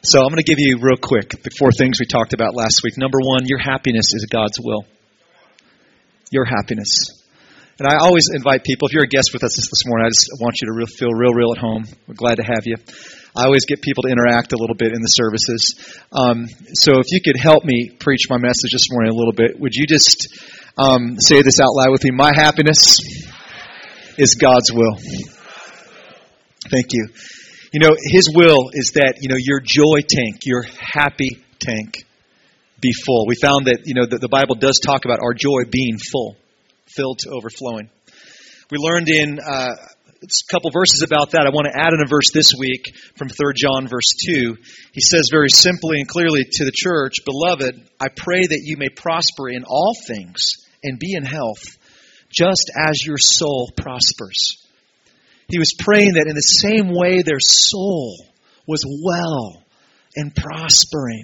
So I'm going to give you real quick the 4 things we talked about last week. Number 1, your happiness is God's will. Your happiness. And I always invite people, if you're a guest with us this morning, I just want you to feel real at home. We're glad to have you. I always get people to interact a little bit in the services. So if you could help me preach my message this morning a little bit, would you just say this out loud with me? My happiness is God's will. Thank you. You know, His will is that, your joy tank, your happy tank be full. We found that, the Bible does talk about our joy being full, filled to overflowing. We learned in a couple verses about that. I want to add in a verse this week from 3 John verse 2. He says very simply and clearly to the church, "Beloved, I pray that you may prosper in all things and be in health, just as your soul prospers." He was praying that in the same way their soul was well and prospering,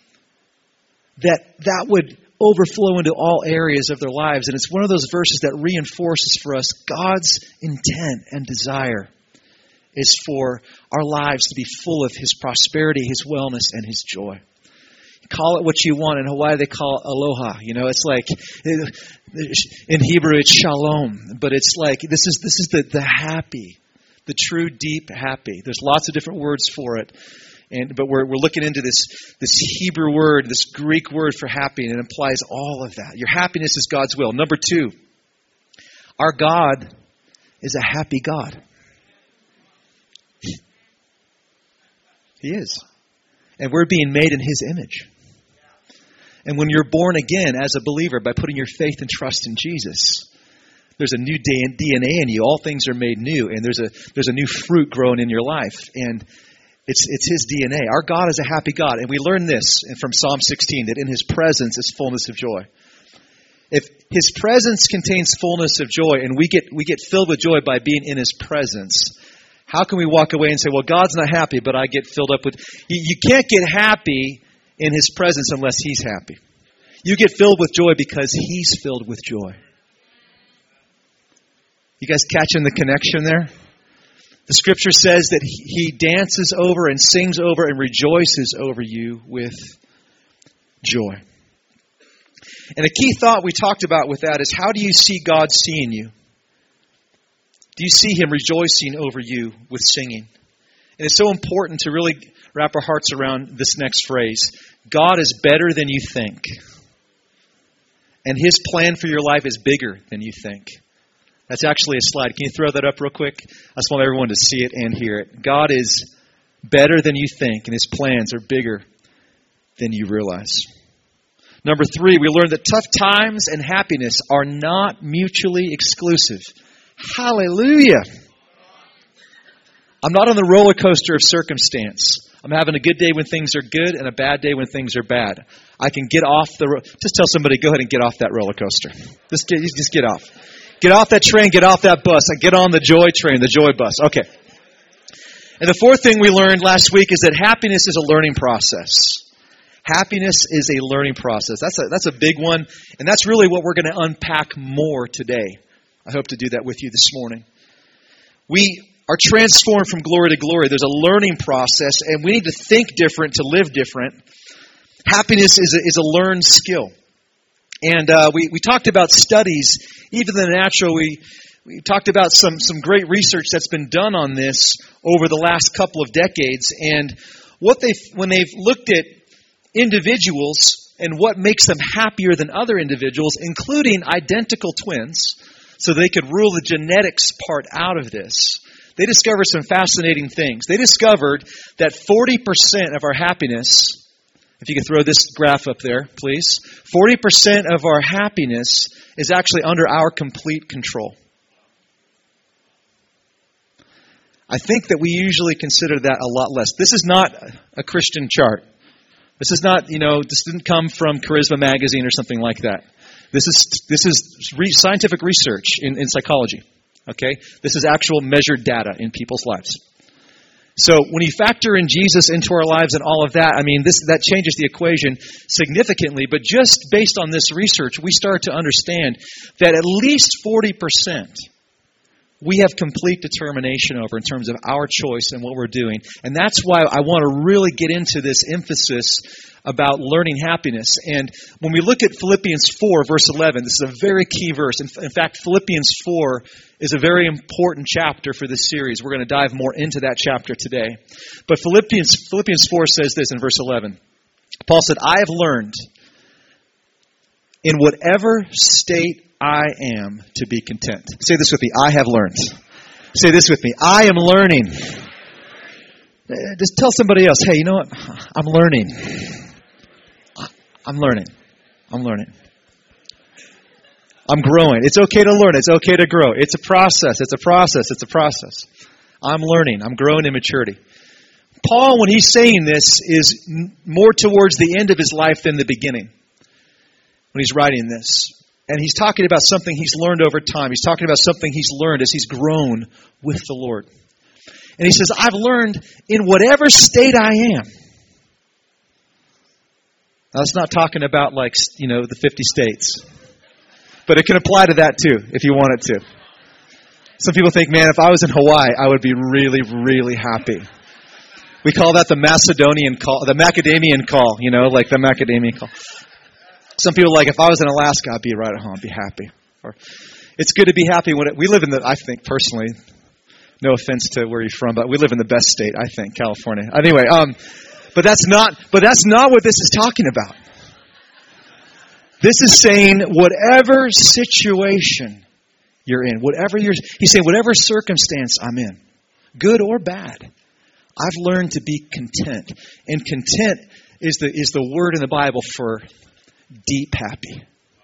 that would overflow into all areas of their lives. And it's one of those verses that reinforces for us God's intent and desire is for our lives to be full of His prosperity, His wellness, and His joy. Call it what you want. In Hawaii, they call it aloha. It's like, in Hebrew, it's shalom. But it's like, this is the happy, the true, deep happy. There's lots of different words for it. But we're looking into this Hebrew word, this Greek word for happy, and it implies all of that. Your happiness is God's will. Number 2, our God is a happy God. He is. And we're being made in His image. And when you're born again as a believer by putting your faith and trust in Jesus, there's a new DNA in you. All things are made new, and there's a new fruit growing in your life. And it's His DNA. Our God is a happy God. And we learn this from Psalm 16, that in His presence is fullness of joy. If His presence contains fullness of joy, and we get filled with joy by being in His presence, how can we walk away and say, well, God's not happy, but I get filled up with... You can't get happy in His presence unless He's happy. You get filled with joy because He's filled with joy. You guys catching the connection there? The Scripture says that He dances over and sings over and rejoices over you with joy. And a key thought we talked about with that is, how do you see God seeing you? Do you see Him rejoicing over you with singing? And it's so important to really wrap our hearts around this next phrase. God is better than you think. And His plan for your life is bigger than you think. That's actually a slide. Can you throw that up real quick? I just want everyone to see it and hear it. God is better than you think, and His plans are bigger than you realize. Number 3, we learned that tough times and happiness are not mutually exclusive. Hallelujah. I'm not on the roller coaster of circumstance. I'm having a good day when things are good and a bad day when things are bad. I can get off just tell somebody, go ahead and get off that roller coaster. Just get off. Get off that train, get off that bus, and get on the joy train, the joy bus. Okay. And the 4th thing we learned last week is that happiness is a learning process. Happiness is a learning process. That's a big one, and that's really what we're going to unpack more today. I hope to do that with you this morning. We are transformed from glory to glory. There's a learning process, and we need to think different to live different. Happiness is a learned skill. And we talked about studies, even the natural. We talked about some great research that's been done on this over the last couple of decades. And when they've looked at individuals and what makes them happier than other individuals, including identical twins, so they could rule the genetics part out of this, they discovered some fascinating things. They discovered that 40% of our happiness, if you could throw this graph up there, please, 40% of our happiness is actually under our complete control. I think that we usually consider that a lot less. This is not a Christian chart. This is not, this didn't come from Charisma Magazine or something like that. This is scientific research in psychology. Okay? This is actual measured data in people's lives. So when you factor in Jesus into our lives and all of that, that changes the equation significantly. But just based on this research, we start to understand that at least 40% we have complete determination over in terms of our choice and what we're doing. And that's why I want to really get into this emphasis about learning happiness. And when we look at Philippians 4, verse 11, this is a very key verse. In fact, Philippians 4 is a very important chapter for this series. We're going to dive more into that chapter today. But Philippians 4 says this in verse 11. Paul said, I have learned in whatever state I am to be content. Say this with me. I have learned. Say this with me. I am learning. Just tell somebody else, hey, you know what? I'm learning. I'm learning. I'm learning. I'm growing. It's okay to learn. It's okay to grow. It's a process. It's a process. It's a process. I'm learning. I'm growing in maturity. Paul, when he's saying this, is more towards the end of his life than the beginning when he's writing this. And he's talking about something he's learned over time. He's talking about something he's learned as he's grown with the Lord. And he says, I've learned in whatever state I am. Now, it's not talking about the 50 states. But it can apply to that too, if you want it to. Some people think, man, if I was in Hawaii, I would be really, really happy. We call that the Macedonian call, the macadamian call, like the macadamian call. Some people are like, if I was in Alaska, I'd be right at home, I'd be happy. Or it's good to be happy when we live in I think personally, no offense to where you're from, but we live in the best state, I think, California. Anyway, but that's not what this is talking about. This is saying whatever situation you're in, he's saying whatever circumstance I'm in, good or bad, I've learned to be content. And content is the word in the Bible for deep happy.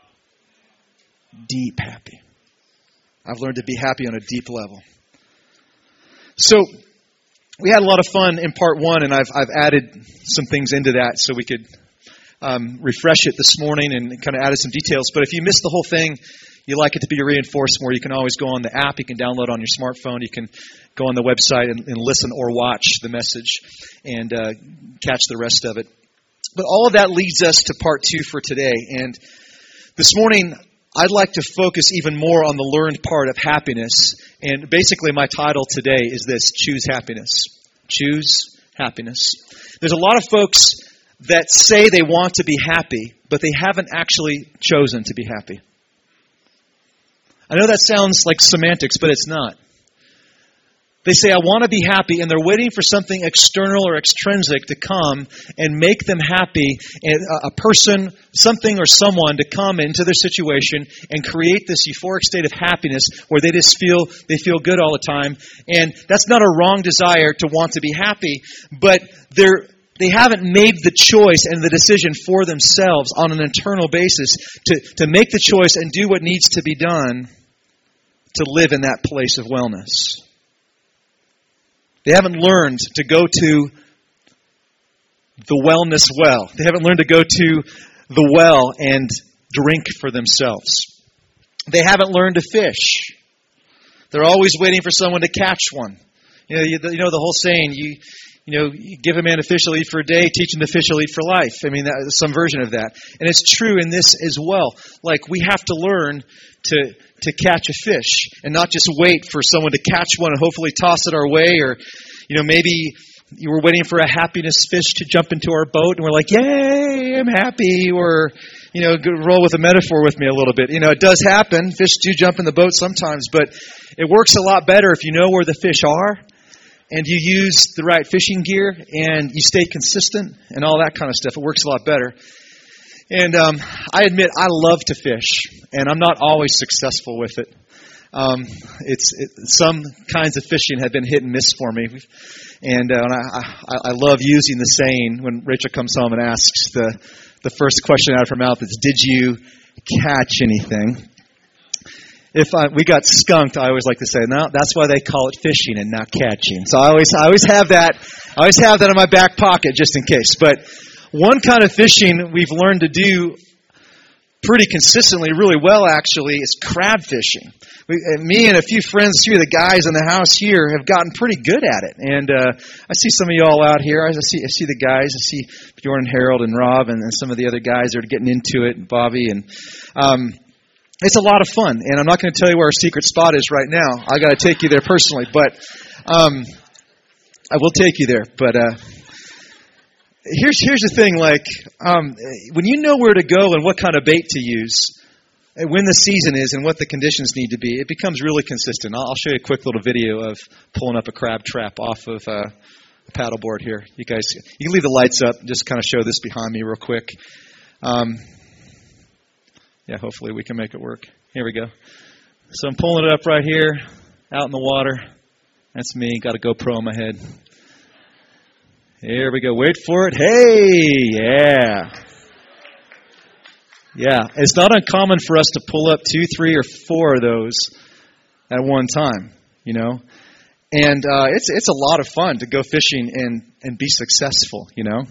Deep happy. I've learned to be happy on a deep level. So we had a lot of fun in part one, and I've added some things into that so we could refresh it this morning and kind of added some details. But if you missed the whole thing, you like it to be reinforced more, you can always go on the app. You can download on your smartphone. You can go on the website and listen or watch the message and catch the rest of it. But all of that leads us to part two for today. And this morning, I'd like to focus even more on the learned part of happiness. And basically my title today is this: Choose Happiness. Choose happiness. There's a lot of folks that say they want to be happy, but they haven't actually chosen to be happy. I know that sounds like semantics, but it's not. They say, I want to be happy, and they're waiting for something external or extrinsic to come and make them happy, and a person, something or someone to come into their situation and create this euphoric state of happiness where they feel good all the time. And that's not a wrong desire to want to be happy, but they haven't made the choice and the decision for themselves on an internal basis to make the choice and do what needs to be done to live in that place of wellness. They haven't learned to go to the wellness well. They haven't learned to go to the well and drink for themselves. They haven't learned to fish. They're always waiting for someone to catch one. You know the whole saying, you give a man a fish to eat for a day, teach him to fish to eat for life. I mean, that's some version of that. And it's true in this as well. Like, we have to learn to catch a fish and not just wait for someone to catch one and hopefully toss it our way, or maybe you were waiting for a happiness fish to jump into our boat and we're like, yay, I'm happy, or roll with a metaphor with me a little bit. It does happen. Fish do jump in the boat sometimes, but it works a lot better if you know where the fish are and you use the right fishing gear and you stay consistent and all that kind of stuff. It works a lot better. And I admit I love to fish, and I'm not always successful with it. Some kinds of fishing have been hit and miss for me. And I love using the saying when Rachel comes home and asks the first question out of her mouth is, did you catch anything? If we got skunked, I always like to say, no, that's why they call it fishing and not catching. So I always have that. I always have that in my back pocket just in case. But one kind of fishing we've learned to do pretty consistently, really well actually, is crab fishing. Me and a few friends, a few of the guys in the house here have gotten pretty good at it. And I see some of you all out here. I see the guys. I see Bjorn and Harold and Rob and some of the other guys that are getting into it, and Bobby. And It's a lot of fun, and I'm not going to tell you where our secret spot is right now. I got to take you there personally, but I will take you there. But here's the thing: like when you know where to go and what kind of bait to use, and when the season is and what the conditions need to be, it becomes really consistent. I'll show you a quick little video of pulling up a crab trap off of a paddleboard here. You guys, you can leave the lights up and just kind of show this behind me real quick. Yeah, hopefully we can make it work. Here we go. So I'm pulling it up right here, out in the water. That's me. Got a GoPro on my head. Here we go. Wait for it. Hey, yeah. Yeah, it's not uncommon for us to pull up 2, 3, or 4 of those at one time, you know. And it's a lot of fun to go fishing and be successful, you know.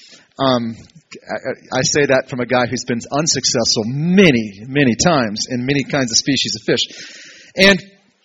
I say that from a guy who's been unsuccessful many, many times in many kinds of species of fish. And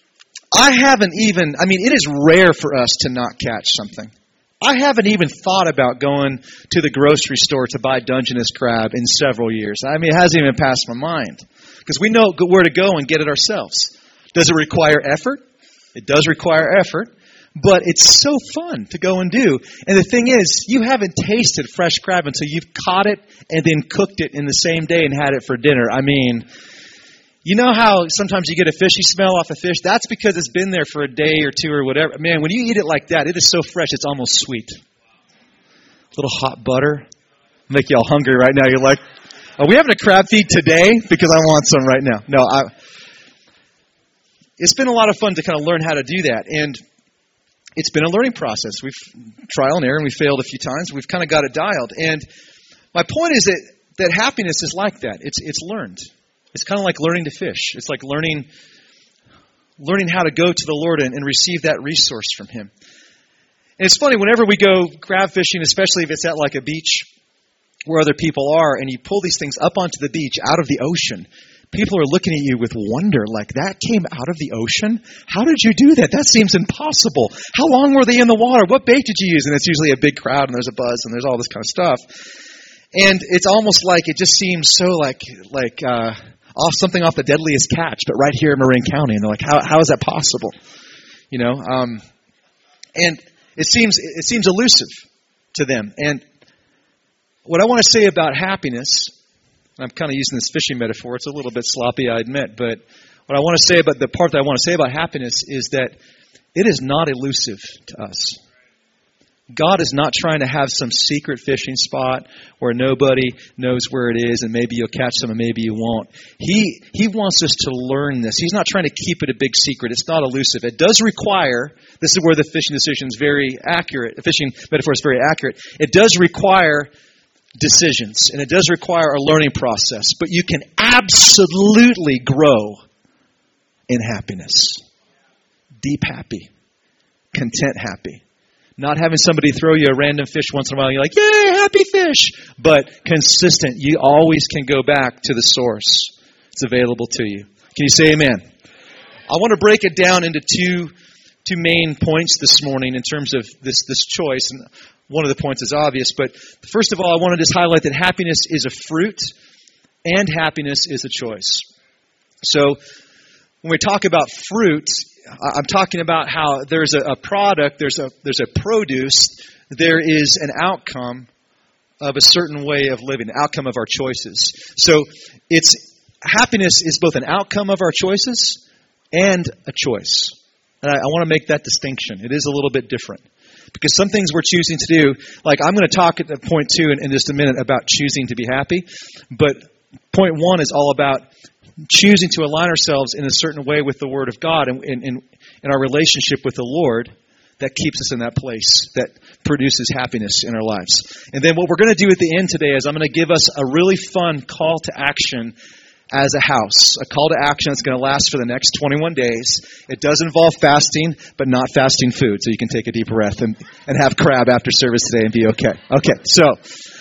it is rare for us to not catch something. I haven't even thought about going to the grocery store to buy Dungeness crab in several years. I mean, it hasn't even passed my mind. Because we know where to go and get it ourselves. Does it require effort? It does require effort. But it's so fun to go and do. And the thing is, you haven't tasted fresh crab until you've caught it and then cooked it in the same day and had it for dinner. I mean, you know how sometimes you get a fishy smell off a fish? That's because it's been there for a day or two or whatever. Man, when you eat it like that, it is so fresh, it's almost sweet. A little hot butter. Make you all hungry right now. You're like, are we having a crab feed today? Because I want some right now. No, it's been a lot of fun to kind of learn how to do that. And it's been a learning process. We've trial and error, and we failed a few times. We've kind of got it dialed. And my point is that happiness is like that. It's learned. It's kind of like learning to fish. It's like learning how to go to the Lord and receive that resource from Him. And it's funny, whenever we go crab fishing, especially if it's at like a beach where other people are, and you pull these things up onto the beach out of the ocean, people are looking at you with wonder, like, that came out of the ocean? How did you do that? That seems impossible. How long were they in the water? What bait did you use? And it's usually a big crowd, and there's a buzz, and there's all this kind of stuff. And it's almost like it just seems so like something off the Deadliest Catch, but right here in Marin County. And they're like, how is that possible? You know, and it seems elusive to them. And what I want to say about happiness, I'm kind of using this fishing metaphor. It's a little bit sloppy, I admit. But what I want to say about the part that I want to say about happiness is that it is not elusive to us. God is not trying to have some secret fishing spot where nobody knows where it is, and maybe you'll catch some and maybe you won't. He wants us to learn this. He's not trying to keep it a big secret. It's not elusive. It does require, this is where the fishing decision is very accurate, the fishing metaphor is very accurate. It does require decisions, and it does require a learning process, but you can absolutely grow in happiness. Deep happy, content happy. Not having somebody throw you a random fish once in a while, and you're like, yay, happy fish! But consistent. You always can go back to the source. It's available to you. Can you say amen? I want to break it down into two main points this morning in terms of this choice. And one of the points is obvious, but first of all, I want to just highlight that happiness is a fruit and happiness is a choice. So when we talk about fruit, I'm talking about how there's a product, there's a produce, there is an outcome of a certain way of living, an outcome of our choices. So happiness is both an outcome of our choices and a choice. And I want to make that distinction. It is a little bit different. Because some things we're choosing to do, like I'm going to talk at point 2 in just a minute about choosing to be happy. But point 1 is all about choosing to align ourselves in a certain way with the Word of God and in our relationship with the Lord that keeps us in that place, that produces happiness in our lives. And then what we're going to do at the end today is I'm going to give us a really fun call to action as a house, a call to action that's going to last for the next 21 days. It does involve fasting, but not fasting food, so you can take a deep breath and have crab after service today and be okay. Okay, so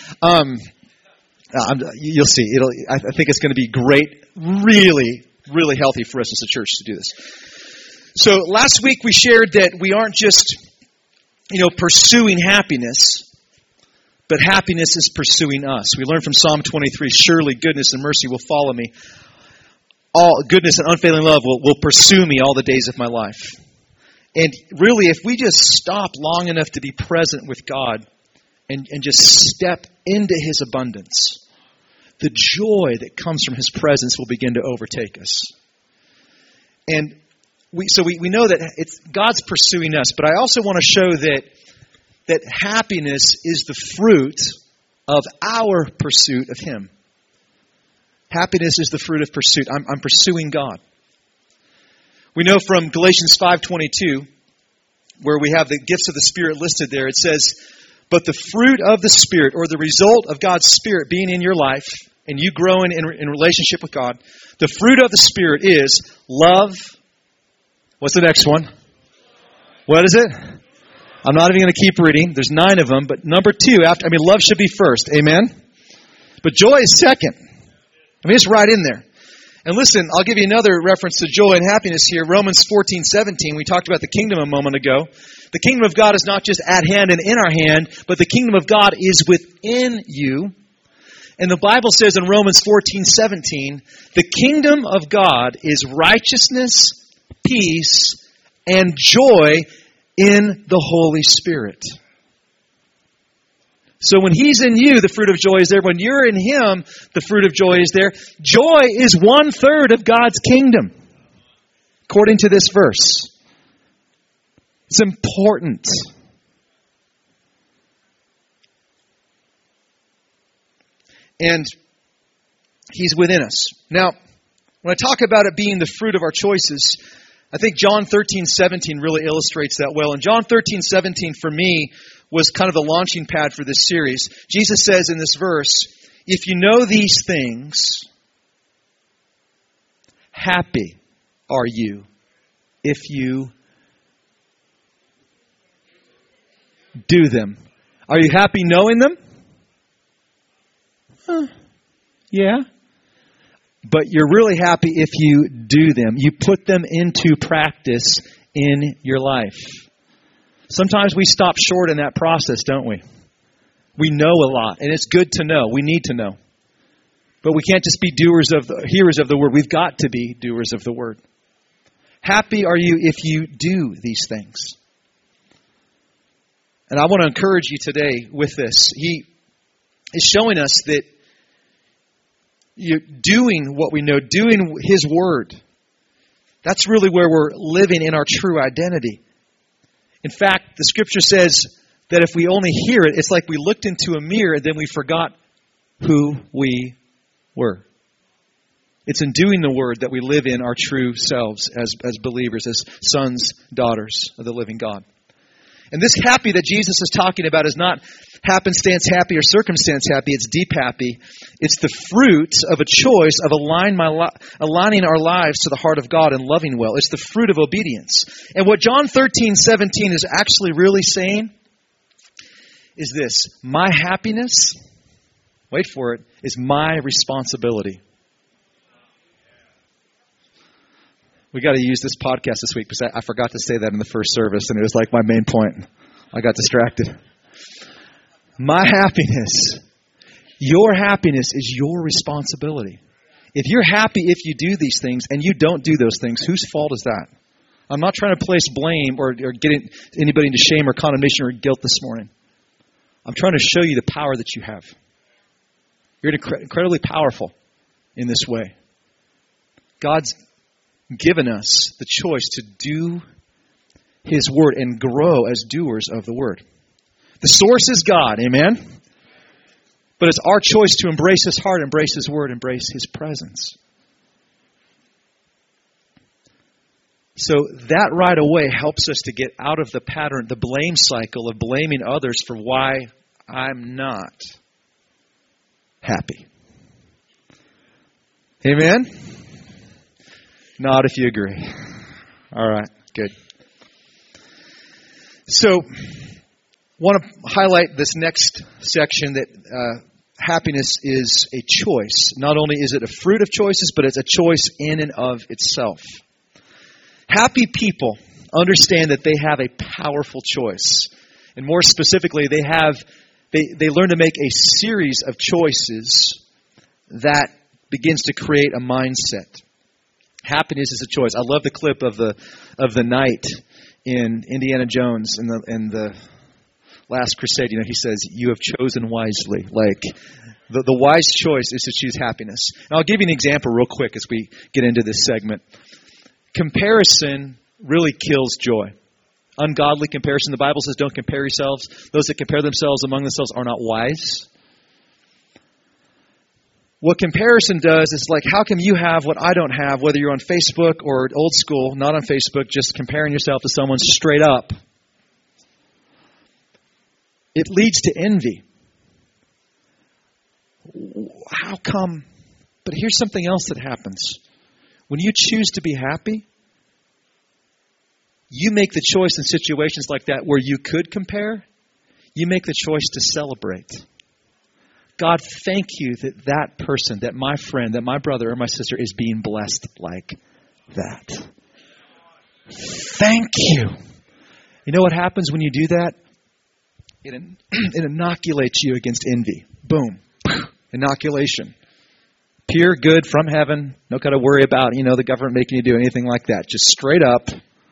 you'll see. I think it's going to be great, really, really healthy for us as a church to do this. So last week we shared that we aren't just, pursuing happiness, but happiness is pursuing us. We learned from Psalm 23, surely goodness and mercy will follow me all goodness and unfailing love will pursue me all the days of my life. And really, if we just stop long enough to be present with God and just step into His abundance, the joy that comes from His presence will begin to overtake us. And we know that it's God's pursuing us, but I also want to show that happiness is the fruit of our pursuit of Him. Happiness is the fruit of pursuit. I'm pursuing God. We know from Galatians 5:22, where we have the gifts of the Spirit listed there, it says, but the fruit of the Spirit, or the result of God's Spirit being in your life, and you growing in relationship with God, the fruit of the Spirit is love. What's the next one? What is it? I'm not even going to keep reading. There's 9 of them, but number 2, love should be first. Amen? But joy is second. It's right in there. And listen, I'll give you another reference to joy and happiness here. Romans 14:17. We talked about the kingdom a moment ago. The kingdom of God is not just at hand and in our hand, but the kingdom of God is within you. And the Bible says in Romans 14:17, the kingdom of God is righteousness, peace, and joy in the Holy Spirit. So when He's in you, the fruit of joy is there. When you're in Him, the fruit of joy is there. Joy is 1/3 of God's kingdom, according to this verse. It's important. And He's within us. Now, when I talk about it being the fruit of our choices, I think John 13:17 really illustrates that well. And John 13:17 for me was kind of the launching pad for this series. Jesus says in this verse, if you know these things, happy are you if you do them. Are you happy knowing them? Yeah. But you're really happy if you do them. You put them into practice in your life. Sometimes we stop short in that process, don't we? We know a lot, and it's good to know. We need to know. But we can't just be hearers of the word. We've got to be doers of the word. Happy are you if you do these things. And I want to encourage you today with this. He is showing us that you're doing what we know, doing His word. That's really where we're living in our true identity. In fact, the Scripture says that if we only hear it, it's like we looked into a mirror and then we forgot who we were. It's in doing the word that we live in our true selves as believers, as sons, daughters of the living God. And this happy that Jesus is talking about is not happenstance happy or circumstance happy. It's deep happy. It's the fruit of a choice of aligning our lives to the heart of God and loving well. It's the fruit of obedience. And what John 13:17 is actually really saying is this: my happiness, wait for it, is my responsibility. We got to use this podcast this week because I forgot to say that in the first service, and it was like my main point. I got distracted. My happiness, your happiness is your responsibility. If you're happy if you do these things and you don't do those things, whose fault is that? I'm not trying to place blame or get anybody into shame or condemnation or guilt this morning. I'm trying to show you the power that you have. You're incredibly powerful in this way. God's given us the choice to do His word and grow as doers of the word. The source is God, amen? But it's our choice to embrace His heart, embrace His word, embrace His presence. So that right away helps us to get out of the pattern, the blame cycle of blaming others for why I'm not happy. Amen? Nod if you agree. All right, good. So, want to highlight this next section that happiness is a choice. Not only is it a fruit of choices, but it's a choice in and of itself. Happy people understand that they have a powerful choice. And more specifically, they learn to make a series of choices that begins to create a mindset. Happiness is a choice. I love the clip of the knight in Indiana Jones in the Last Crusade. You know, he says, "You have chosen wisely." Like the wise choice is to choose happiness. And I'll give you an example real quick as we get into this segment. Comparison really kills joy. Ungodly comparison. The Bible says, "Don't compare yourselves. Those that compare themselves among themselves are not wise." What comparison does is like, how come you have what I don't have, whether you're on Facebook or old school, not on Facebook, just comparing yourself to someone straight up. It leads to envy. How come? But here's something else that happens. When you choose to be happy, you make the choice in situations like that where you could compare, you make the choice to celebrate. God, thank you that person, that my friend, that my brother or my sister is being blessed like that. Thank you. You know what happens when you do that? It inoculates you against envy. Boom. Inoculation. Pure good from heaven. No got to worry about, the government making you do anything like that. Just straight up.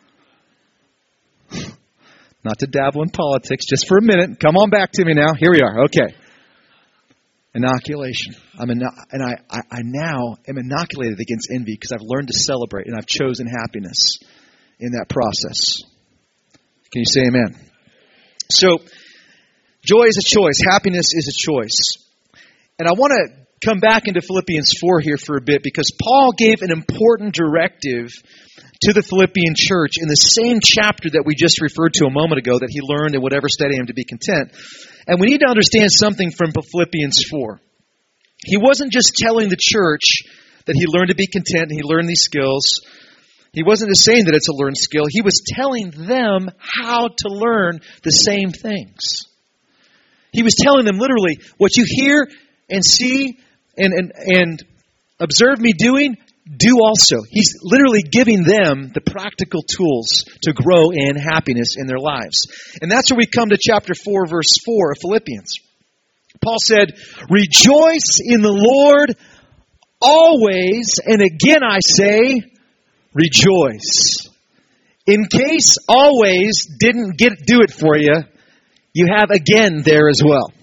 Not to dabble in politics, just for a minute. Come on back to me now. Here we are. Okay. Inoculation. I now am inoculated against envy because I've learned to celebrate and I've chosen happiness in that process. Can you say amen? So, joy is a choice. Happiness is a choice. And I want to come back into Philippians 4 here for a bit because Paul gave an important directive to the Philippian church in the same chapter that we just referred to a moment ago that he learned in whatever state I am to be content. And we need to understand something from Philippians 4. He wasn't just telling the church that he learned to be content and he learned these skills. He wasn't just saying that it's a learned skill. He was telling them how to learn the same things. He was telling them literally, what you hear and see and observe me doing, do also. He's literally giving them the practical tools to grow in happiness in their lives. And that's where we come to chapter 4, verse 4 of Philippians. Paul said, "Rejoice in the Lord always, and again I say, rejoice." In case always didn't do it for you, you have again there as well.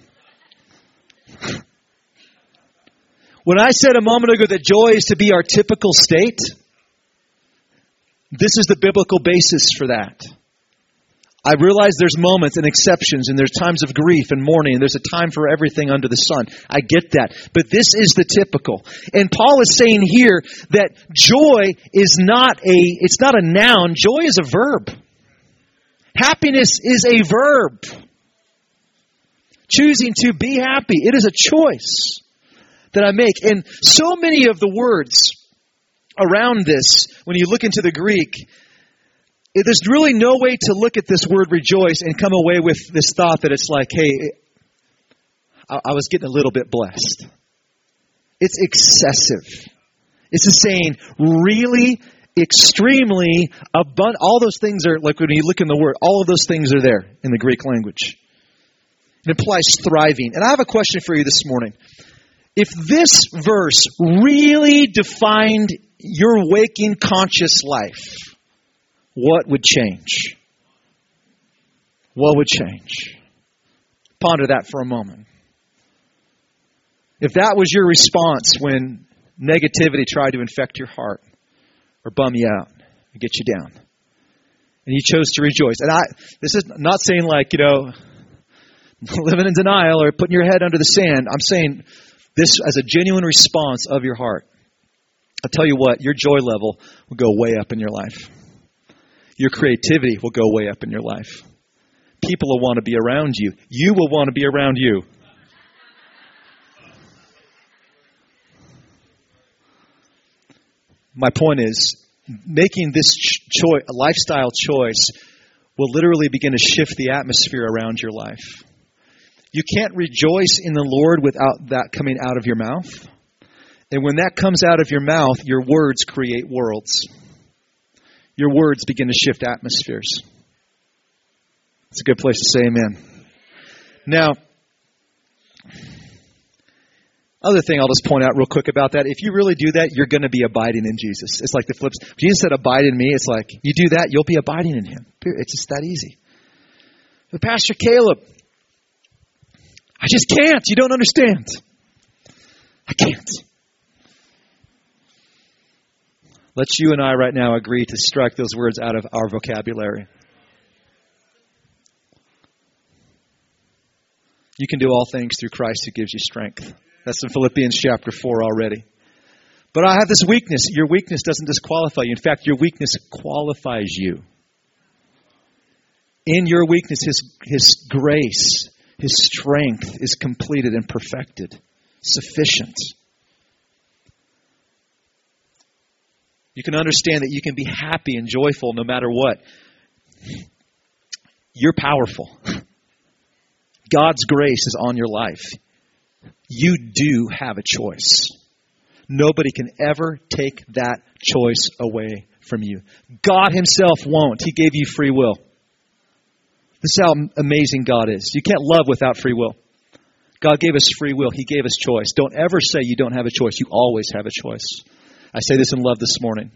When I said a moment ago that joy is to be our typical state, this is the biblical basis for that. I realize there's moments and exceptions, and there's times of grief and mourning, and there's a time for everything under the sun. I get that. But this is the typical. And Paul is saying here that joy is it's not a noun. Joy is a verb. Happiness is a verb. Choosing to be happy. It is a choice that I make. And so many of the words around this, when you look into the Greek, there's really no way to look at this word rejoice and come away with this thought that it's like, hey, I was getting a little bit blessed. It's excessive. It's saying really, extremely, abundant. All those things are, like when you look in the word, all of those things are there in the Greek language. It implies thriving. And I have a question for you this morning. If this verse really defined your waking conscious life, what would change? What would change? Ponder that for a moment. If that was your response when negativity tried to infect your heart or bum you out and get you down, and you chose to rejoice. And this is not saying like, living in denial or putting your head under the sand. I'm saying this as a genuine response of your heart. I'll tell you what, your joy level will go way up in your life. Your creativity will go way up in your life. People will want to be around you. You will want to be around you. My point is, making this lifestyle choice will literally begin to shift the atmosphere around your life. You can't rejoice in the Lord without that coming out of your mouth. And when that comes out of your mouth, your words create worlds. Your words begin to shift atmospheres. It's a good place to say amen. Now, Other thing I'll just point out real quick about that, if you really do that, you're going to be abiding in Jesus. It's like the flips. Jesus said, abide in me. It's like, you do that, you'll be abiding in him. It's just that easy. But Pastor Caleb, I just can't. You don't understand. I can't. Let's you and I right now agree to strike those words out of our vocabulary. You can do all things through Christ who gives you strength. That's in Philippians chapter 4 already. But I have this weakness. Your weakness doesn't disqualify you. In fact, your weakness qualifies you. In your weakness, His grace, His strength is completed and perfected. Sufficient. You can understand that you can be happy and joyful no matter what. You're powerful. God's grace is on your life. You do have a choice. Nobody can ever take that choice away from you. God himself won't. He gave you free will. This is how amazing God is. You can't love without free will. God gave us free will. He gave us choice. Don't ever say you don't have a choice. You always have a choice. I say this in love this morning.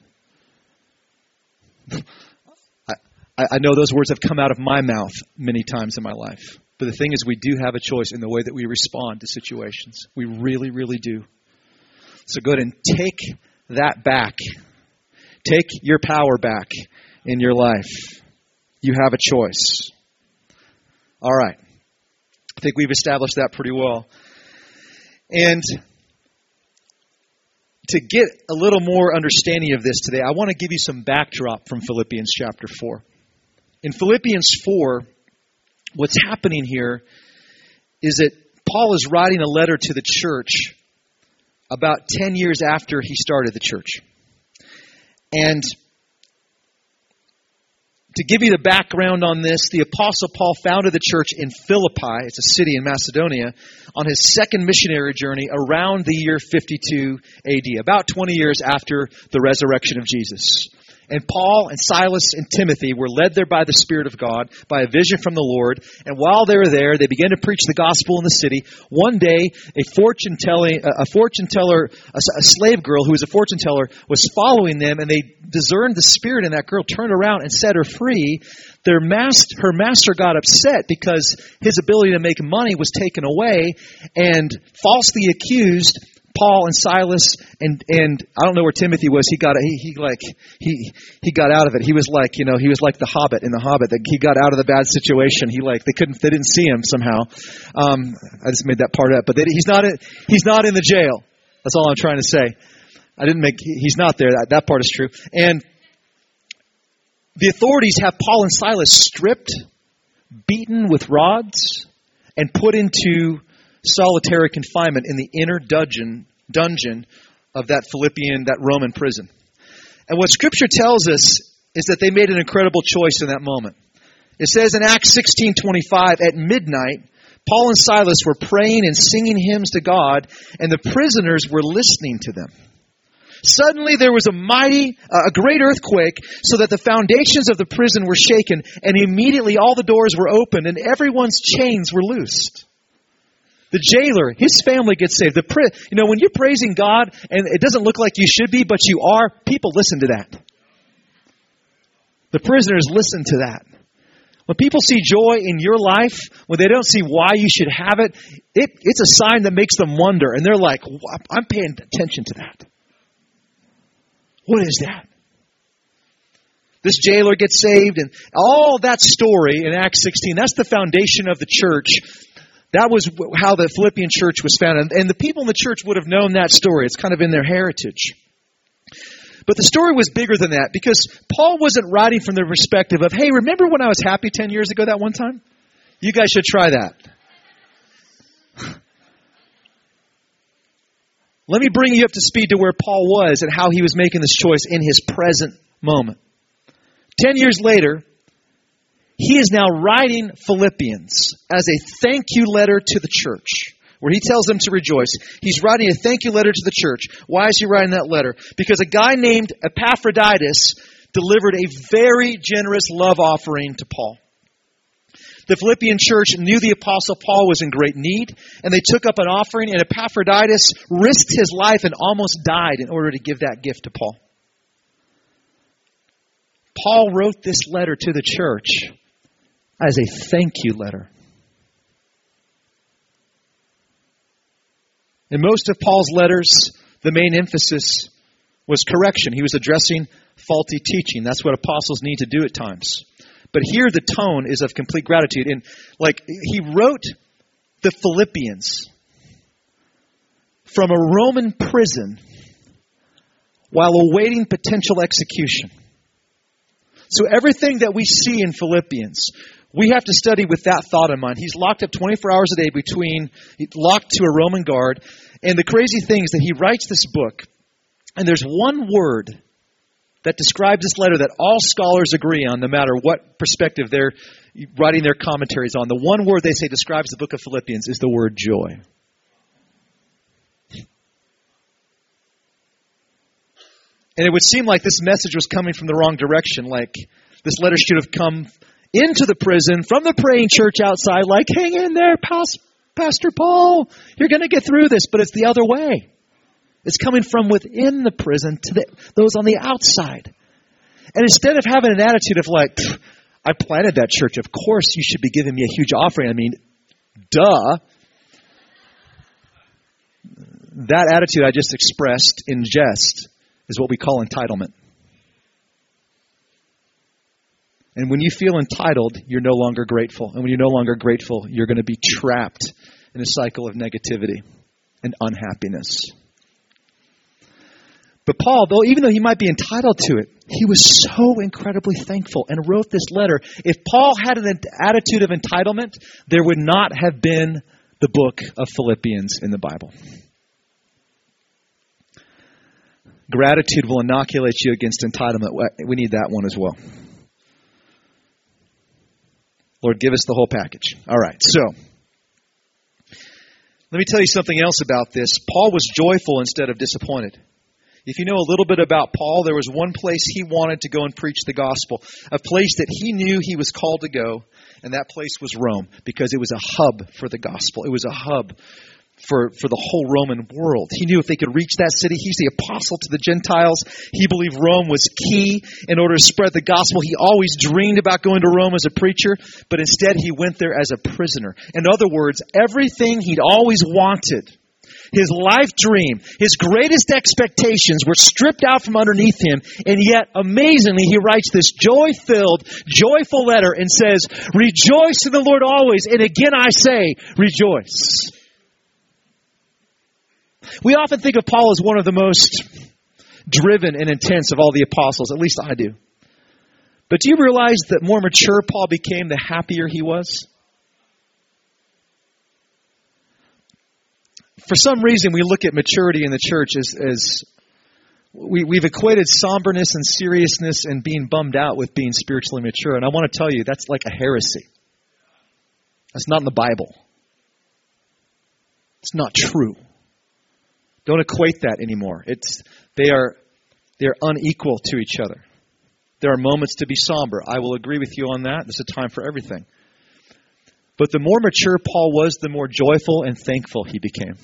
I know those words have come out of my mouth many times in my life. But the thing is, we do have a choice in the way that we respond to situations. We really, really do. So go ahead and take that back. Take your power back in your life. You have a choice. All right. I think we've established that pretty well. And to get a little more understanding of this today, I want to give you some backdrop from Philippians chapter 4. In Philippians 4, what's happening here is that Paul is writing a letter to the church about 10 years after he started the church. And to give you the background on this, the Apostle Paul founded the church in Philippi, it's a city in Macedonia, on his second missionary journey around the year 52 AD, about 20 years after the resurrection of Jesus. And Paul and Silas and Timothy were led there by the Spirit of God, by a vision from the Lord. And while they were there, they began to preach the gospel in the city. One day, a slave girl who was a fortune teller was following them, and they discerned the spirit in that girl, turned around and set her free. Her master got upset because his ability to make money was taken away, and falsely accused Paul and Silas, and I don't know where Timothy was. He got out of it. He was like the Hobbit in the Hobbit. He got out of the bad situation. They didn't see him somehow. I just made that part up, but he's not in the jail. That's all I'm trying to say. He's not there. That part is true. And the authorities have Paul and Silas stripped, beaten with rods, and put into solitary confinement in the inner dungeon of that Roman prison. And what Scripture tells us is that they made an incredible choice in that moment. It says in Acts 16:25, at midnight, Paul and Silas were praying and singing hymns to God, and the prisoners were listening to them. Suddenly there was a great earthquake, so that the foundations of the prison were shaken, and immediately all the doors were opened, and everyone's chains were loosed. The jailer, his family gets saved. When you're praising God and it doesn't look like you should be, but you are, people listen to that. The prisoners listen to that. When people see joy in your life, when they don't see why you should have it, it's a sign that makes them wonder. And they're like, I'm paying attention to that. What is that? This jailer gets saved, and all that story in Acts 16, that's the foundation of the church. That was how the Philippian church was founded. And the people in the church would have known that story. It's kind of in their heritage. But the story was bigger than that, because Paul wasn't writing from the perspective of, hey, remember when I was happy 10 years ago that one time? You guys should try that. Let me bring you up to speed to where Paul was and how he was making this choice in his present moment. 10 years later, he is now writing Philippians as a thank you letter to the church, where he tells them to rejoice. He's writing a thank you letter to the church. Why is he writing that letter? Because a guy named Epaphroditus delivered a very generous love offering to Paul. The Philippian church knew the Apostle Paul was in great need, and they took up an offering, and Epaphroditus risked his life and almost died in order to give that gift to Paul. Paul wrote this letter to the church as a thank you letter. In most of Paul's letters, the main emphasis was correction. He was addressing faulty teaching. That's what apostles need to do at times. But here the tone is of complete gratitude. And he wrote the Philippians from a Roman prison while awaiting potential execution. So everything that we see in Philippians, we have to study with that thought in mind. He's locked up 24 hours a day locked to a Roman guard. And the crazy thing is that he writes this book, and there's one word that describes this letter that all scholars agree on, no matter what perspective they're writing their commentaries on. The one word they say describes the book of Philippians is the word joy. And it would seem like this message was coming from the wrong direction. Like this letter should have come into the prison from the praying church outside, like, hang in there, Pastor Paul, you're going to get through this. But it's the other way. It's coming from within the prison to those on the outside. And instead of having an attitude of like, I planted that church, of course you should be giving me a huge offering. I mean, duh. That attitude I just expressed in jest is what we call entitlement. And when you feel entitled, you're no longer grateful. And when you're no longer grateful, you're going to be trapped in a cycle of negativity and unhappiness. But Paul, even though he might be entitled to it, he was so incredibly thankful and wrote this letter. If Paul had an attitude of entitlement, there would not have been the book of Philippians in the Bible. Gratitude will inoculate you against entitlement. We need that one as well. Lord, give us the whole package. All right, so let me tell you something else about this. Paul was joyful instead of disappointed. If you know a little bit about Paul, there was one place he wanted to go and preach the gospel, a place that he knew he was called to go, and that place was Rome, because it was a hub for the gospel. It was a hub for the whole Roman world. He knew if they could reach that city, he's the apostle to the Gentiles. He believed Rome was key in order to spread the gospel. He always dreamed about going to Rome as a preacher, but instead he went there as a prisoner. In other words, everything he'd always wanted, his life dream, his greatest expectations were stripped out from underneath him, and yet, amazingly, he writes this joy-filled, joyful letter and says, "Rejoice in the Lord always, and again I say, rejoice." We often think of Paul as one of the most driven and intense of all the apostles, at least I do. But do you realize that more mature Paul became, the happier he was? For some reason, we look at maturity in the church as we've equated somberness and seriousness and being bummed out with being spiritually mature. And I want to tell you, that's like a heresy. That's not in the Bible. It's not true. Don't equate that anymore. They are unequal to each other. There are moments to be somber. I will agree with you on that. There's a time for everything. But the more mature Paul was, the more joyful and thankful he became.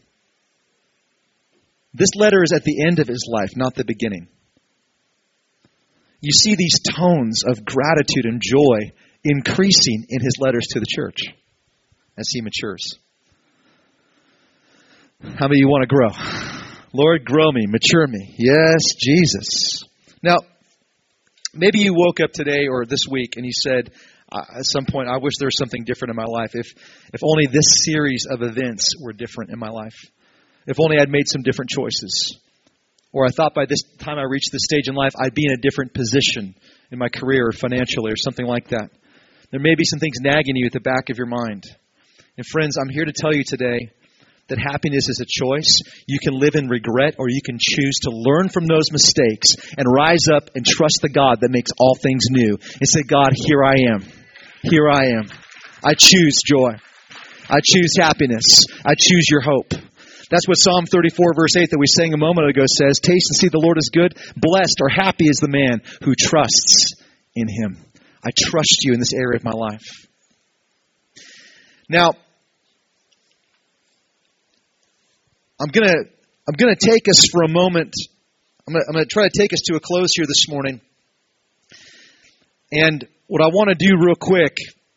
This letter is at the end of his life, not the beginning. You see these tones of gratitude and joy increasing in his letters to the church as he matures. How many of you want to grow? Lord, grow me, mature me. Yes, Jesus. Now, maybe you woke up today or this week and you said, at some point, I wish there was something different in my life. If only this series of events were different in my life. If only I'd made some different choices. Or I thought by this time I reached this stage in life, I'd be in a different position in my career or financially or something like that. There may be some things nagging you at the back of your mind. And friends, I'm here to tell you today that happiness is a choice. You can live in regret, or you can choose to learn from those mistakes and rise up and trust the God that makes all things new. And say, God, here I am. Here I am. I choose joy. I choose happiness. I choose your hope. That's what Psalm 34 verse 8 that we sang a moment ago says. Taste and see the Lord is good. Blessed or happy is the man who trusts in him. I trust you in this area of my life. Now, I'm gonna take us for a moment. I'm gonna try to take us to a close here this morning. And what I want to do real quick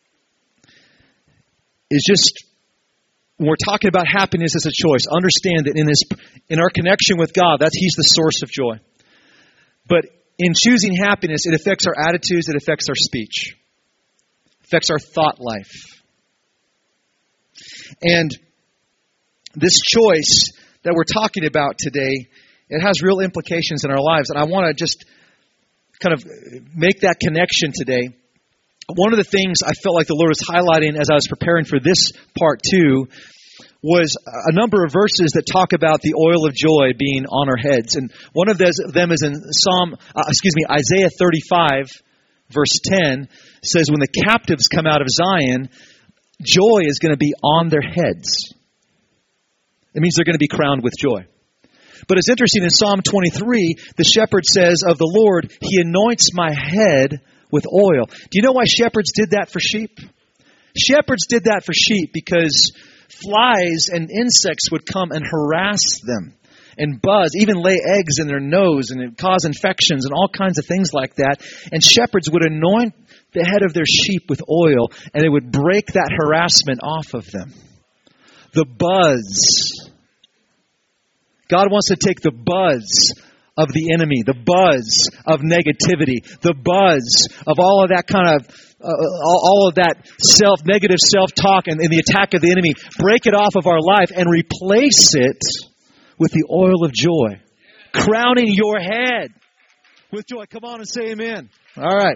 is just, when we're talking about happiness as a choice, understand that in our connection with God, He's the source of joy. But in choosing happiness, it affects our attitudes, it affects our speech, it affects our thought life. And this choice that we're talking about today, it has real implications in our lives. And I want to just kind of make that connection today. One of the things I felt like the Lord was highlighting as I was preparing for this part 2 was a number of verses that talk about the oil of joy being on our heads. And one of them is in Isaiah 35, verse 10, says, when the captives come out of Zion, joy is going to be on their heads. It means they're going to be crowned with joy. But it's interesting, in Psalm 23, the shepherd says of the Lord, He anoints my head with oil. Do you know why shepherds did that for sheep? Shepherds did that for sheep because flies and insects would come and harass them and buzz, even lay eggs in their nose and cause infections and all kinds of things like that. And shepherds would anoint the head of their sheep with oil, and it would break that harassment off of them. The buzz. God wants to take the buzz of the enemy, the buzz of negativity, the buzz of all of that kind of, all of that negative self-talk and the attack of the enemy, break it off of our life and replace it with the oil of joy, crowning your head with joy. Come on and say amen. All right.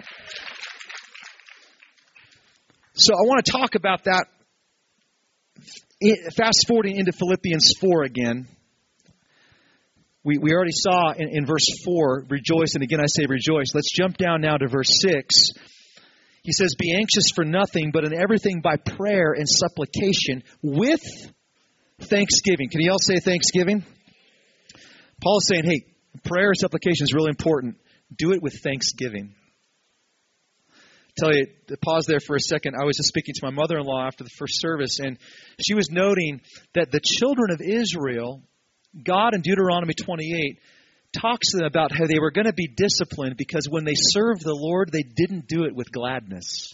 So I want to talk about that. Fast forwarding into Philippians 4 again. We already saw in verse 4, rejoice, and again I say rejoice. Let's jump down now to verse 6. He says, be anxious for nothing, but in everything by prayer and supplication with thanksgiving. Can you all say thanksgiving? Paul is saying, hey, prayer and supplication is really important. Do it with thanksgiving. Tell you, to pause there for a second. I was just speaking to my mother-in-law after the first service, and she was noting that the children of Israel, God in Deuteronomy 28 talks to them about how they were going to be disciplined because when they served the Lord, they didn't do it with gladness.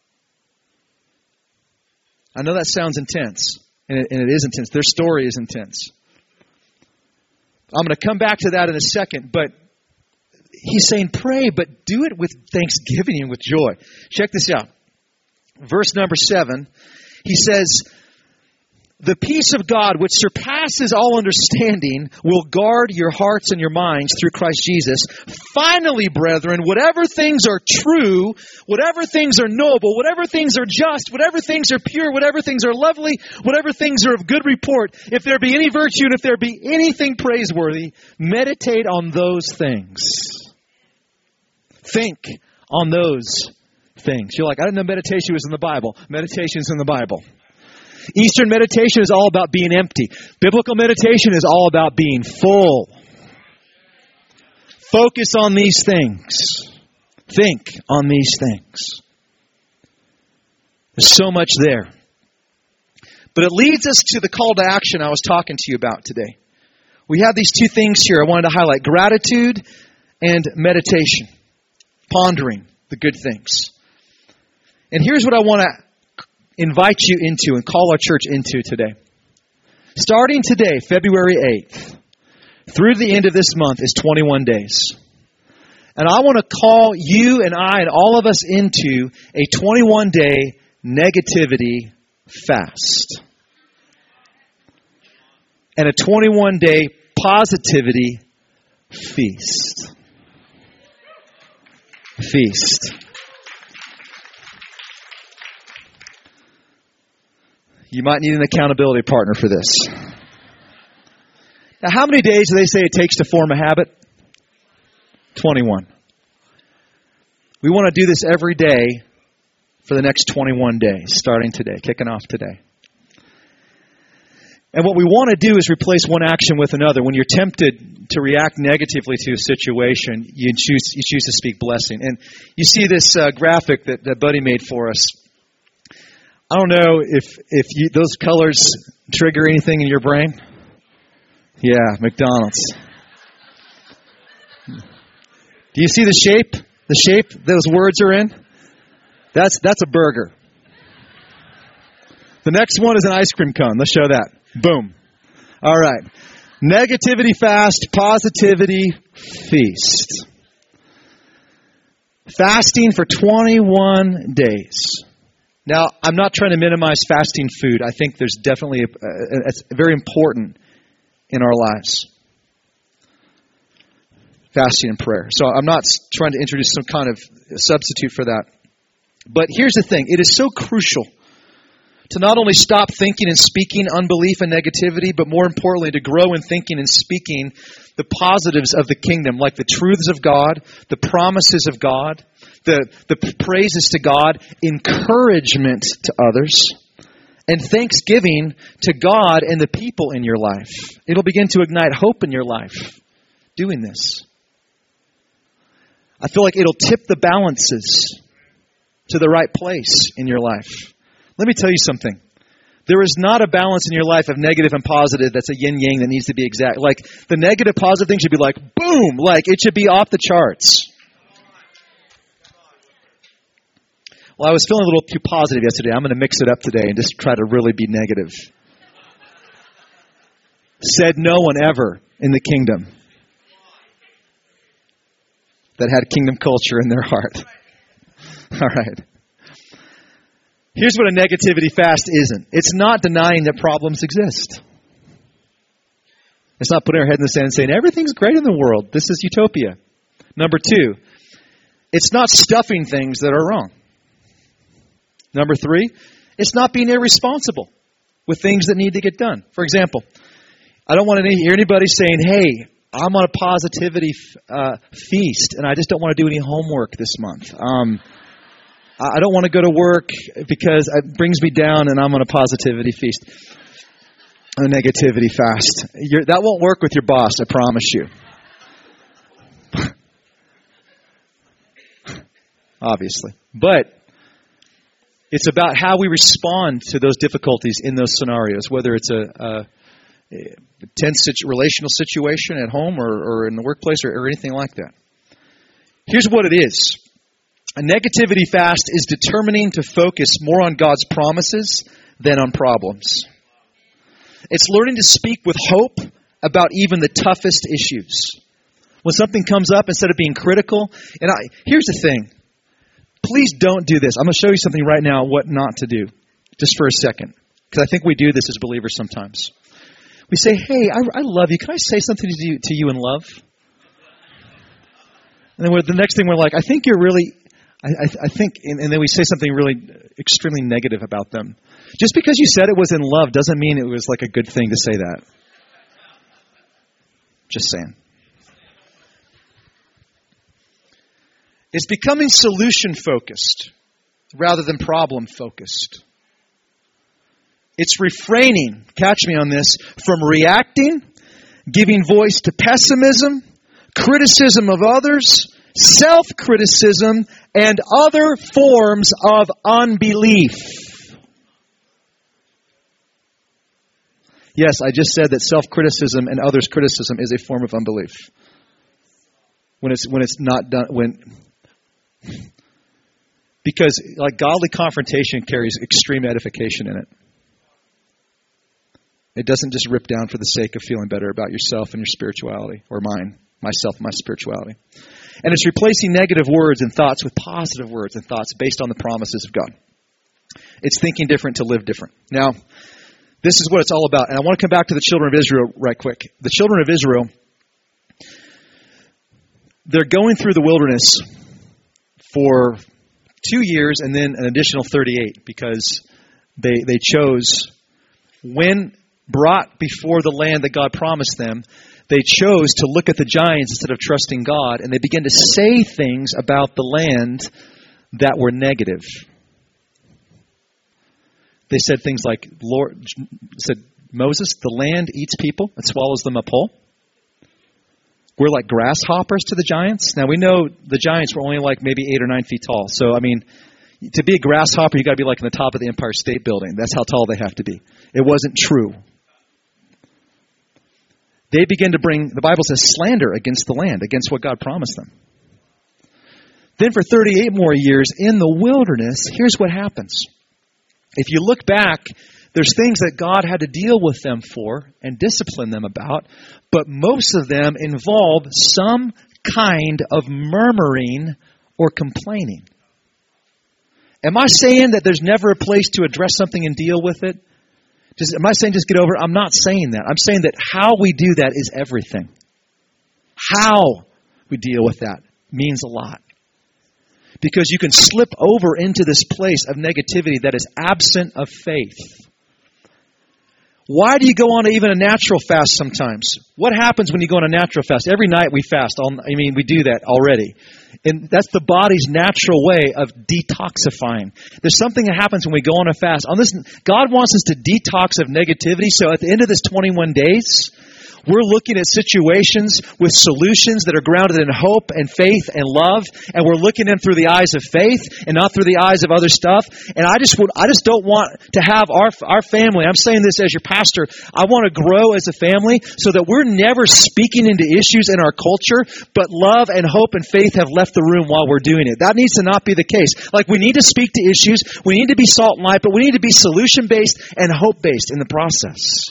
I know that sounds intense, and it is intense. Their story is intense. I'm going to come back to that in a second, but he's saying pray, but do it with thanksgiving and with joy. Check this out. Verse number 7, he says, the peace of God, which surpasses all understanding, will guard your hearts and your minds through Christ Jesus. Finally, brethren, whatever things are true, whatever things are noble, whatever things are just, whatever things are pure, whatever things are lovely, whatever things are of good report, if there be any virtue and if there be anything praiseworthy, meditate on those things. Think on those things. You're like, I didn't know meditation was in the Bible. Meditation is in the Bible. Eastern meditation is all about being empty. Biblical meditation is all about being full. Focus on these things. Think on these things. There's so much there. But it leads us to the call to action I was talking to you about today. We have these two things here I wanted to highlight. Gratitude and meditation. Pondering the good things. And here's what I want to invite you into and call our church into today. Starting today, February 8th, through the end of this month is 21 days. And I want to call you and I and all of us into a 21-day negativity fast. And a 21-day positivity feast. Feast. You might need an accountability partner for this. Now, how many days do they say it takes to form a habit? 21. We want to do this every day for the next 21 days, starting today, kicking off today. And what we want to do is replace one action with another. When you're tempted to react negatively to a situation, you choose to speak blessing. And you see this graphic that Buddy made for us. I don't know if those colors trigger anything in your brain. Yeah, McDonald's. Do you see the shape? The shape those words are in? That's a burger. The next one is an ice cream cone. Let's show that. Boom. All right. Negativity fast, positivity feast. Fasting for 21 days. Now, I'm not trying to minimize fasting food. I think there's definitely it's very important in our lives. Fasting and prayer. So I'm not trying to introduce some kind of substitute for that. But here's the thing. It is so crucial to not only stop thinking and speaking unbelief and negativity, but more importantly, to grow in thinking and speaking the positives of the kingdom, like the truths of God, the promises of God, the praises to God, encouragement to others, and thanksgiving to God and the people in your life. It'll begin to ignite hope in your life doing this. I feel like it'll tip the balances to the right place in your life. Let me tell you something. There is not a balance in your life of negative and positive that's a yin-yang that needs to be exact. Like, the negative, positive thing should be like, boom! Like, it should be off the charts. Well, I was feeling a little too positive yesterday. I'm going to mix it up today and just try to really be negative. Said no one ever in the kingdom that had kingdom culture in their heart. All right. Here's what a negativity fast isn't. It's not denying that problems exist. It's not putting our head in the sand and saying, everything's great in the world. This is utopia. Number two, it's not stuffing things that are wrong. Number three, it's not being irresponsible with things that need to get done. For example, I don't want to hear anybody saying, hey, I'm on a positivity feast and I just don't want to do any homework this month. I don't want to go to work because it brings me down and I'm on a positivity feast. A negativity fast. That won't work with your boss, I promise you. Obviously. But it's about how we respond to those difficulties in those scenarios, whether it's a tense relational situation at home or in the workplace or anything like that. Here's what it is. A negativity fast is determining to focus more on God's promises than on problems. It's learning to speak with hope about even the toughest issues. When something comes up, instead of being critical, here's the thing. Please don't do this. I'm going to show you something right now what not to do, just for a second, because I think we do this as believers sometimes. We say, hey, I love you. Can I say something to you in love? And then the next thing we're like, I think you're really... I think, and then we say something really extremely negative about them. Just because you said it was in love doesn't mean it was like a good thing to say that. Just saying. It's becoming solution-focused rather than problem-focused. It's refraining, catch me on this, from reacting, giving voice to pessimism, criticism of others, self-criticism, and other forms of unbelief. Yes, I just said that self-criticism and others' criticism is a form of unbelief. When it's not done, because like godly confrontation carries extreme edification in it. It doesn't just rip down for the sake of feeling better about yourself and your spirituality, or myself and my spirituality. And it's replacing negative words and thoughts with positive words and thoughts based on the promises of God. It's thinking different to live different. Now, this is what it's all about. And I want to come back to the children of Israel right quick. The children of Israel, they're going through the wilderness for 2 years and then an additional 38 because they chose, when brought before the land that God promised them, they chose to look at the giants instead of trusting God, and they began to say things about the land that were negative. They said things like, Moses, the land eats people and swallows them up whole. We're like grasshoppers to the giants. Now, we know the giants were only like maybe 8 or 9 feet tall. So, I mean, To be a grasshopper, you got to be like on the top of the Empire State Building. That's how tall they have to be. It wasn't true. They begin to bring, the Bible says, slander against the land, against what God promised them. Then for 38 more years in the wilderness, here's what happens. If you look back, there's things that God had to deal with them for and discipline them about, but most of them involve some kind of murmuring or complaining. Am I saying that there's never a place to address something and deal with it? Am I saying just get over it? I'm not saying that. I'm saying that how we do that is everything. How we deal with that means a lot. Because you can slip over into this place of negativity that is absent of faith. Why do you go on to even a natural fast sometimes? What happens when you go on a natural fast? Every night we fast. We do that already. And that's the body's natural way of detoxifying. There's something that happens when we go on a fast. God wants us to detox of negativity. So at the end of this 21 days, we're looking at situations with solutions that are grounded in hope and faith and love, and we're looking at them through the eyes of faith and not through the eyes of other stuff. And I just don't want to have our family. I'm saying this as your pastor. I want to grow as a family so that we're never speaking into issues in our culture, but love and hope and faith have left the room while we're doing it. That needs to not be the case. Like, we need to speak to issues. We need to be salt and light, but we need to be solution-based and hope-based in the process.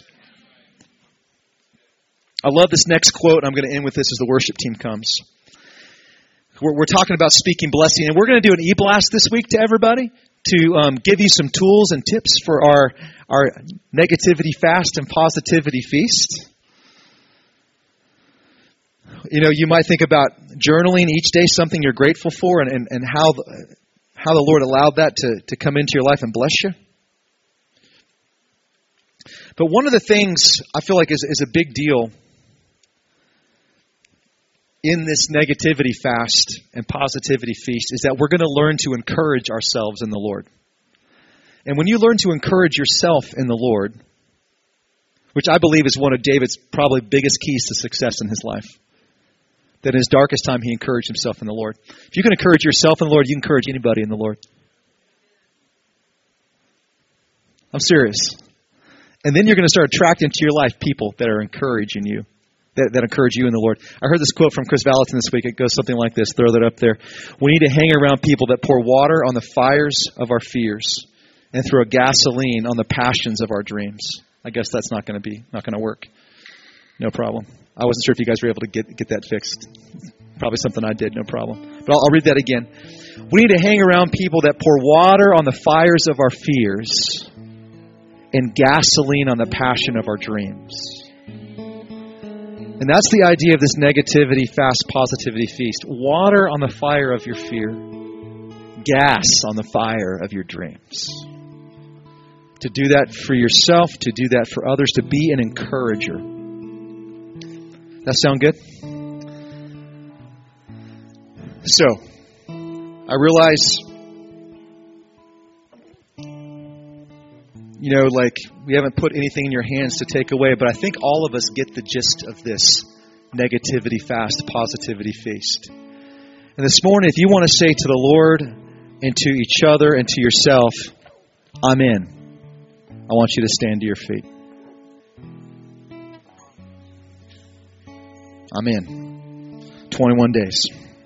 I love this next quote. I'm going to end with this as the worship team comes. We're talking about speaking blessing, and we're going to do an e-blast this week to everybody to give you some tools and tips for our negativity fast and positivity feast. You know, you might think about journaling each day, something you're grateful for, and how the Lord allowed that to come into your life and bless you. But one of the things I feel like is a big deal in this negativity fast and positivity feast is that we're going to learn to encourage ourselves in the Lord. And when you learn to encourage yourself in the Lord, which I believe is one of David's probably biggest keys to success in his life, that in his darkest time he encouraged himself in the Lord. If you can encourage yourself in the Lord, you can encourage anybody in the Lord. I'm serious. And then you're going to start attracting to your life people that are encouraging you. That encourage you in the Lord. I heard this quote from Chris Valentin this week. It goes something like this. Throw that up there. We need to hang around people that pour water on the fires of our fears and throw gasoline on the passions of our dreams. I guess that's not going to work. No problem. I wasn't sure if you guys were able to get that fixed. Probably something I did. No problem. But I'll read that again. We need to hang around people that pour water on the fires of our fears and gasoline on the passion of our dreams. And that's the idea of this negativity, fast positivity feast. Water on the fire of your fear. Gas on the fire of your dreams. To do that for yourself, to do that for others, to be an encourager. That sound good? So, I realize, we haven't put anything in your hands to take away, but I think all of us get the gist of this negativity fast, positivity feast. And this morning, if you want to say to the Lord and to each other and to yourself, I'm in. I want you to stand to your feet. I'm in. 21 days.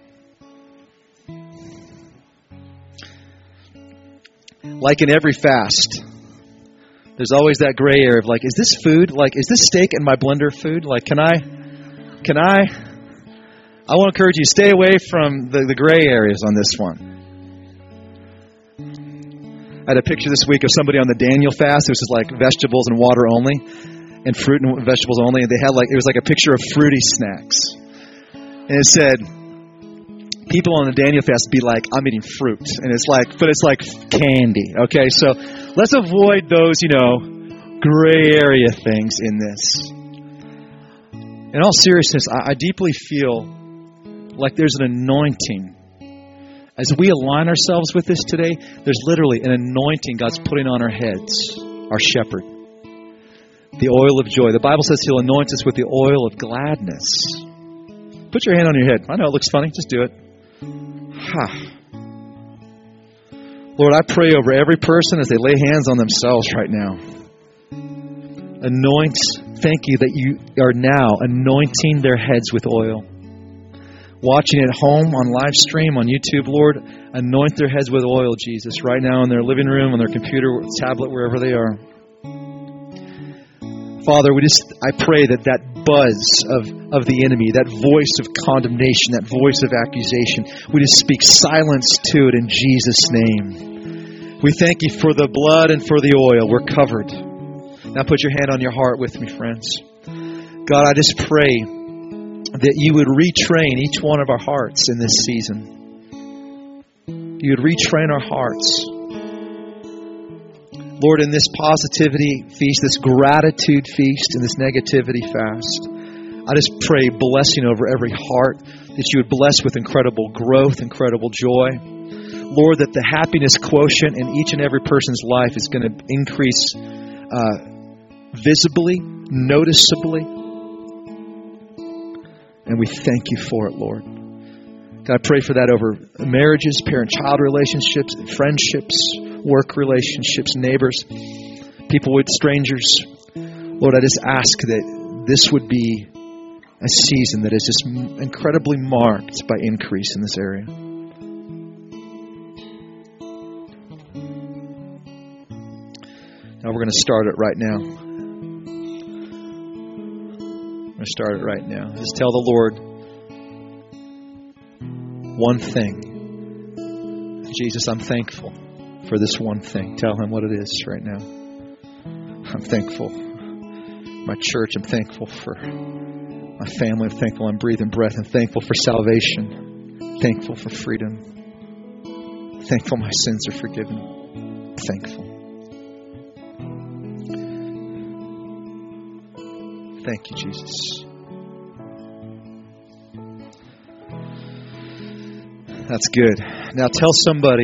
Like in every fast, there's always that gray area of is this food? Is this steak in my blender food? Can I want to encourage you, stay away from the gray areas on this one. I had a picture this week of somebody on the Daniel fast. It was just vegetables and water only, and fruit and vegetables only. And they had it was a picture of fruity snacks. And it said, people on the Daniel fast be I'm eating fruit. And it's but it's like candy. Okay, so let's avoid those, gray area things in this. In all seriousness, I deeply feel like there's an anointing. As we align ourselves with this today, there's literally an anointing God's putting on our heads, our shepherd. The oil of joy. The Bible says He'll anoint us with the oil of gladness. Put your hand on your head. I know it looks funny. Just do it. Lord, I pray over every person as they lay hands on themselves right now. Anoint. Thank you that you are now anointing their heads with oil. Watching at home on live stream on YouTube, Lord, anoint their heads with oil, Jesus, right now in their living room, on their computer, tablet, wherever they are. Father, I pray that buzz of the enemy, that voice of condemnation, that voice of accusation, we just speak silence to it in Jesus' name. We thank you for the blood and for the oil. We're covered. Now put your hand on your heart with me, friends. God, I just pray that you would retrain each one of our hearts in this season. You would retrain our hearts. Lord, in this positivity feast, this gratitude feast, and this negativity fast, I just pray blessing over every heart, that you would bless with incredible growth, incredible joy. Lord, that the happiness quotient in each and every person's life is going to increase visibly, noticeably. And we thank you for it, Lord. God, I pray for that over marriages, parent-child relationships, friendships, work relationships, neighbors, people with strangers. Lord, I just ask that this would be a season that is just incredibly marked by increase in this area. Now we're going to start it right now. I'm going to start it right now. Just tell the Lord one thing. Jesus, I'm thankful for this one thing. Tell him what it is right now. I'm thankful. My church, I'm thankful for my family. I'm thankful I'm breathing breath. I'm thankful for salvation. Thankful for freedom. Thankful my sins are forgiven. Thankful. Thank you, Jesus. That's good. Now tell somebody,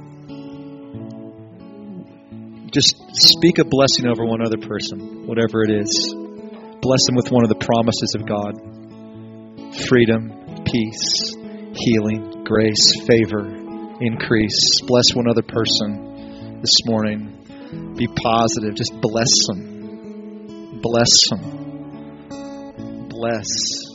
just speak a blessing over one other person, whatever it is. Bless them with one of the promises of God. Freedom, peace, healing, grace, favor, increase. Bless one other person this morning. Be positive. Just bless them. Bless them. Bless.